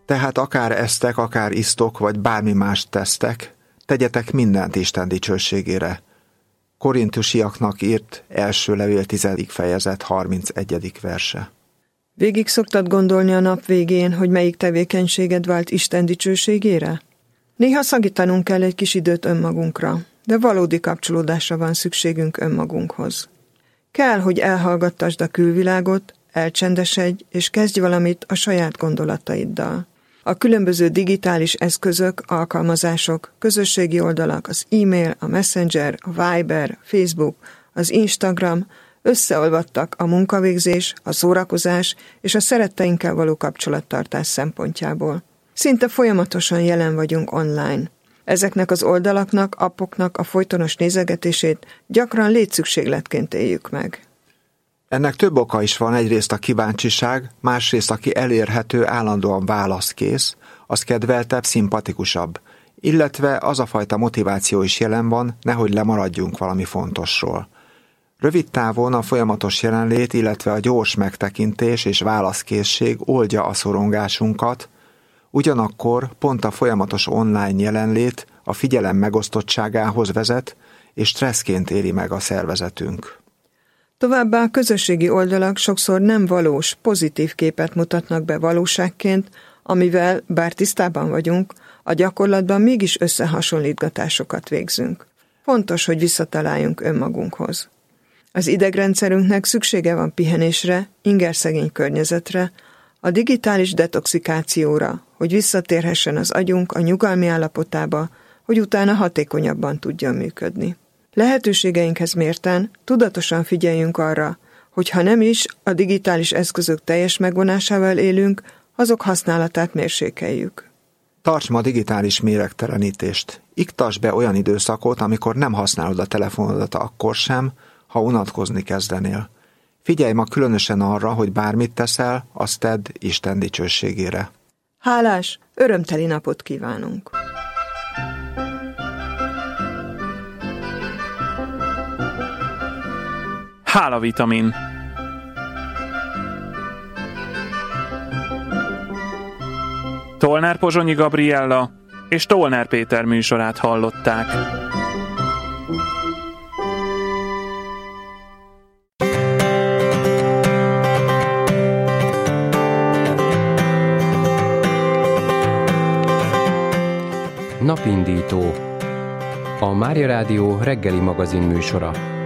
Tehát akár esztek, akár isztok, vagy bármi mást tesztek, tegyetek mindent Isten dicsőségére. Korintusiaknak írt első levél 10. fejezet 31. verse. Végig szoktad gondolni a nap végén, hogy melyik tevékenységed vált Isten dicsőségére? Néha szakítanunk kell egy kis időt önmagunkra, de valódi kapcsolódásra van szükségünk önmagunkhoz. Kell, hogy elhallgattasd a külvilágot, elcsendesedj, és kezdj valamit a saját gondolataiddal. A különböző digitális eszközök, alkalmazások, közösségi oldalak, az e-mail, a Messenger, a Viber, Facebook, az Instagram összeolvadtak a munkavégzés, a szórakozás és a szeretteinkkel való kapcsolattartás szempontjából. Szinte folyamatosan jelen vagyunk online. Ezeknek az oldalaknak, appoknak a folytonos nézegetését gyakran létszükségletként éljük meg. Ennek több oka is van, egyrészt a kíváncsiság, másrészt aki elérhető, állandóan válaszkész, az kedveltebb, szimpatikusabb, illetve az a fajta motiváció is jelen van, nehogy lemaradjunk valami fontosról. Rövid távon a folyamatos jelenlét, illetve a gyors megtekintés és válaszkészség oldja a szorongásunkat, ugyanakkor pont a folyamatos online jelenlét a figyelem megosztottságához vezet, és stresszként éli meg a szervezetünk. Továbbá a közösségi oldalak sokszor nem valós, pozitív képet mutatnak be valóságként, amivel, bár tisztában vagyunk, a gyakorlatban mégis összehasonlítgatásokat végzünk. Fontos, hogy visszataláljunk önmagunkhoz. Az idegrendszerünknek szüksége van pihenésre, ingerszegény környezetre, a digitális detoxikációra, hogy visszatérhessen az agyunk a nyugalmi állapotába, hogy utána hatékonyabban tudjon működni. Lehetőségeinkhez mérten tudatosan figyeljünk arra, hogy ha nem is a digitális eszközök teljes megvonásával élünk, azok használatát mérsékeljük. Tarts ma digitális méregtelenítést. Iktasd be olyan időszakot, amikor nem használod a telefonodat akkor sem, ha unatkozni kezdenél. Figyelj ma különösen arra, hogy bármit teszel, azt tedd Isten dicsőségére. Hálás, örömteli napot kívánunk! Hálavitamin. Tolnár Pozsonyi Gabriella és Tolnár Péter műsorát hallották. Napindító. A Mária Rádió reggeli magazin műsora.